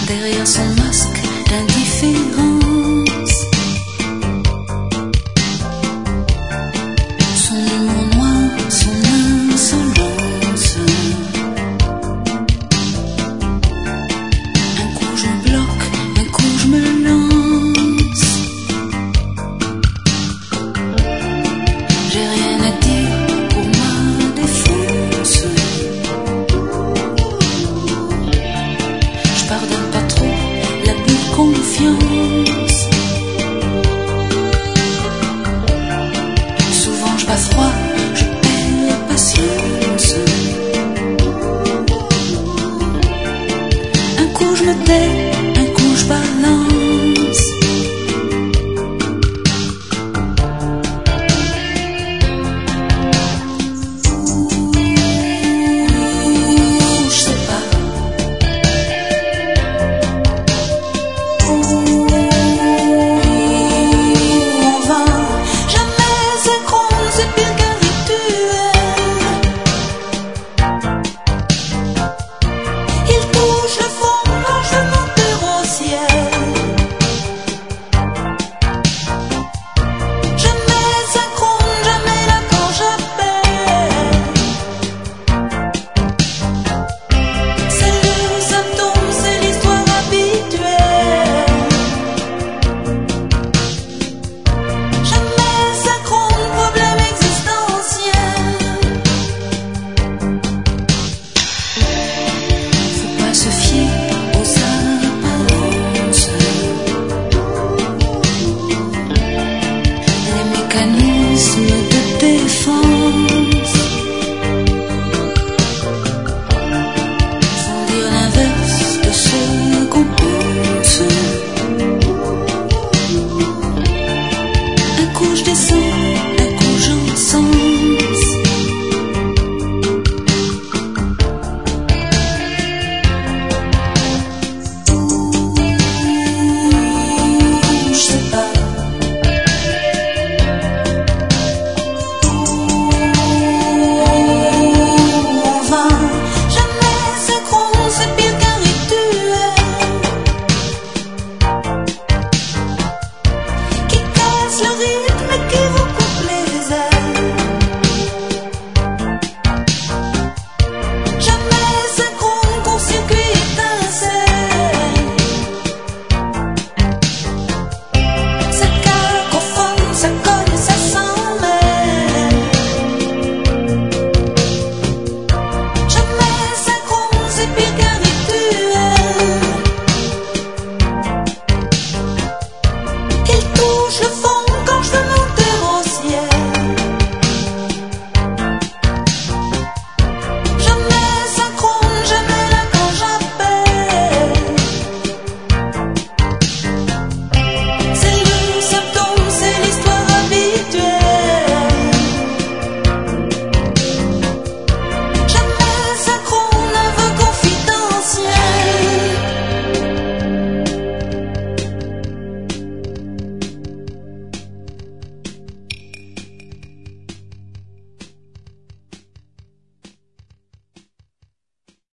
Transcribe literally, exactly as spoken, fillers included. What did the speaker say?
derrière son masque d'indifférence. Son humour noir, son insolence. Un coup je bloque, un coup je me lance. J'ai rien à dire pour ma défense. Je pardonne pas trop l'abus de confiance. Souvent je bats froid, je perds la patience. Un coup je me tais,